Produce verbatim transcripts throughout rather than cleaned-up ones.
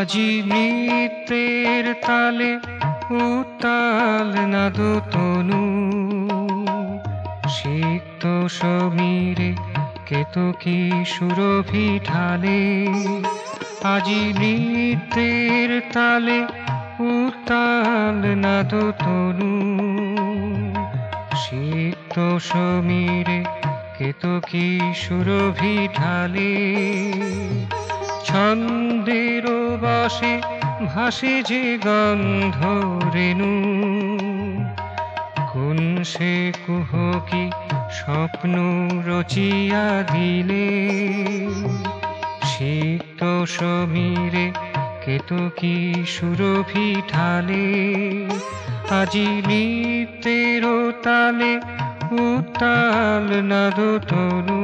আজি নৃত্যের তালে উত্তাল নাদু তনু, সিক্ত সমীরে কেতকী সুরভি ঢালে। আজি নৃত্যের তালে উত্তাল নাদু তনু, সিক্ত সমীরে কেতকী সুরভি ঢালে। ছন্দের বসে ভাসে যে গন্ধ রেণু, কোন সে কুহকী স্বপ্ন রচিয়া দিলে। সিক্ত সমীরে কেতকী সুরভি ঢালে। আজি নৃত্যের তালে উত্তাল নাদু তনু।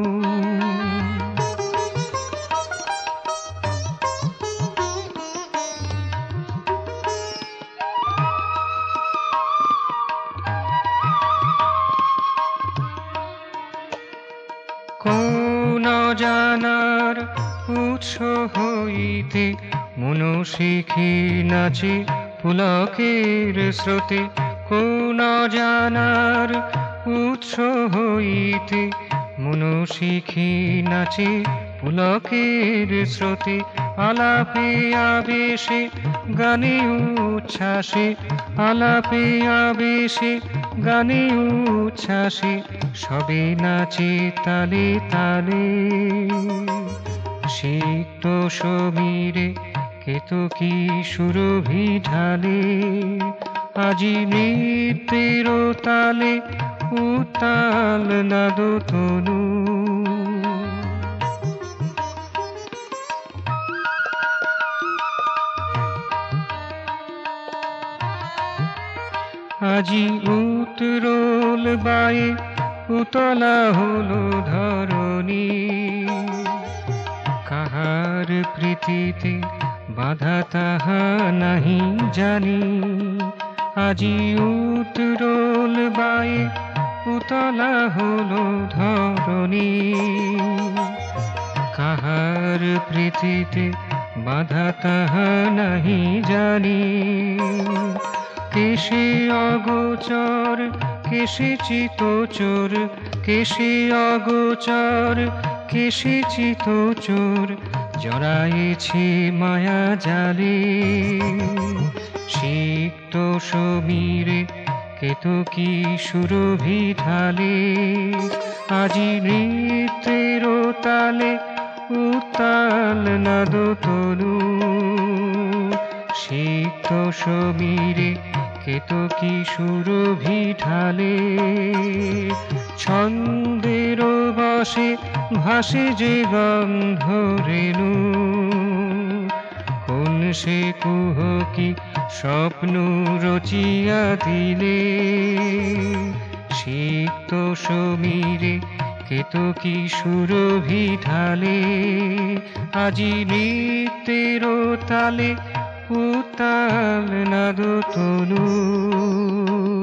কোন অজানার উৎস হইতে মনশিখী নাচে পুলকের স্রোতে। কোন অজানার উৎস হইতে মনশিখী নাচে পুলকের স্রোতে। আলাপে আবেশে গানে উচ্ছ্বাসে, আলাপে আবেশে গানে উচ্ছ্বাসে সবে নাচে তালে তালে। সিক্ত সমীরে কেতকী সুরভি ঢালে। আজি নৃত্যের তালে উত্তাল নাদু তনু। আজি উত্তরোল বায়ে উতলা হলো ধরণী, কাহার প্রীতিতে বাধা তাহা নাহি জানি। আজি উত্তরোল বায়ে উতলা হলো ধরণী, কাহার প্রীতিতে বাধা তাহা নাহি জানি। কেশে অগোচর কেশে চিতচোর, কেশে অগোচর কেশে চিতচোর জড়াইছে মায়া জালে। সিক্ত সমীরে কেতকী সুরভি ঢালে। আজি নৃত্যের তালে উত্তাল নাদু তনু। সিক্ত সমীরে কেতকী সুরভি ঢালে। ছন্দের বসে ভাসে যে গন্ধ রেণু, কোন সে কুহকী স্বপ্ন রচিয়া দিলে। সিক্ত সমীরে কেতকী সুরভি ঢালে। আজি নৃত্যের তালে উত্তাল নাদু তনু।